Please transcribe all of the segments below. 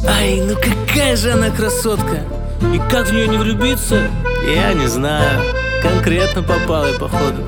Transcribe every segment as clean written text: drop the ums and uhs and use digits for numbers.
Ай, ну какая же она красотка! И как в нее не влюбиться, я не знаю. Конкретно попал я, походу.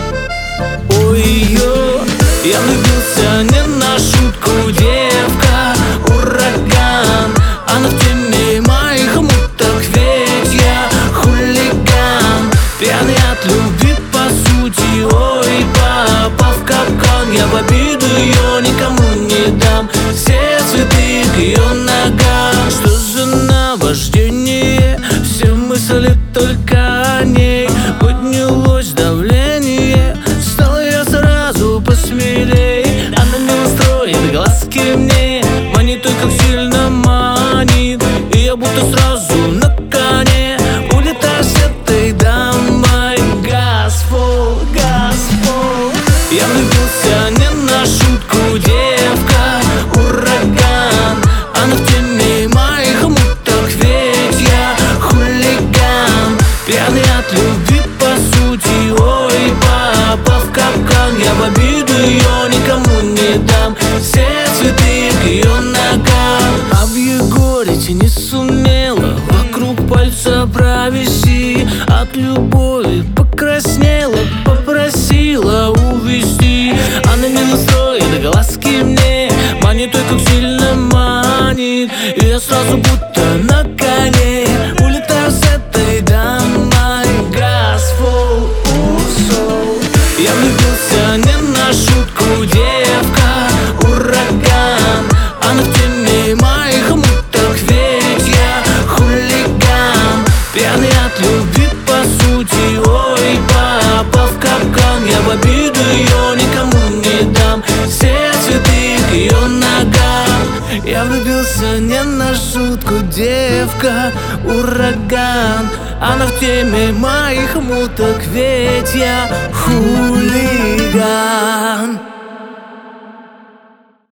Ой-ё, я влюбился не на шутку, девка, ураган. Она в теме моих муток, ведь я хулиган. Пьяный от любви, по сути, ой, попал в капкан. Я в обиду ее никому не дам, все цветы к ее ногам. Что за наваждение, все мысли только о ней. Поднялось давление, стал я сразу посмелей. Она не настроит глазки мне, манит той, как сильно манит. И я будто сразу на коне улетаю с этой дамой. Газфол, газфол. Я влюбился не на шутку, девка, ураган. Она в теме моих муток, ведь я хулиган. Пьяный от любви, по сути, ой, попал в капкан. Я в обиду ее никому не дам, все цветы к ее ногам. А в Егорите не сумела вокруг пальца провести. От любови покраснела, попросила увести. Она не настроит глазки мне, манит той, как сильно манит. И я сразу будто на коне улетаю с этой дамой. Газфол, усол. Я влюбился не на шутку, девка, ураган. Она в теме моих муток, ведь я хулиган. Пьяный от любви, по сути, ой, попал в капкан. Я в обиду ее никому не дам, все цветы к ее ногам. Я влюбился не на шутку, девка, ураган. Она в теме моих муток, ведь я хулиган.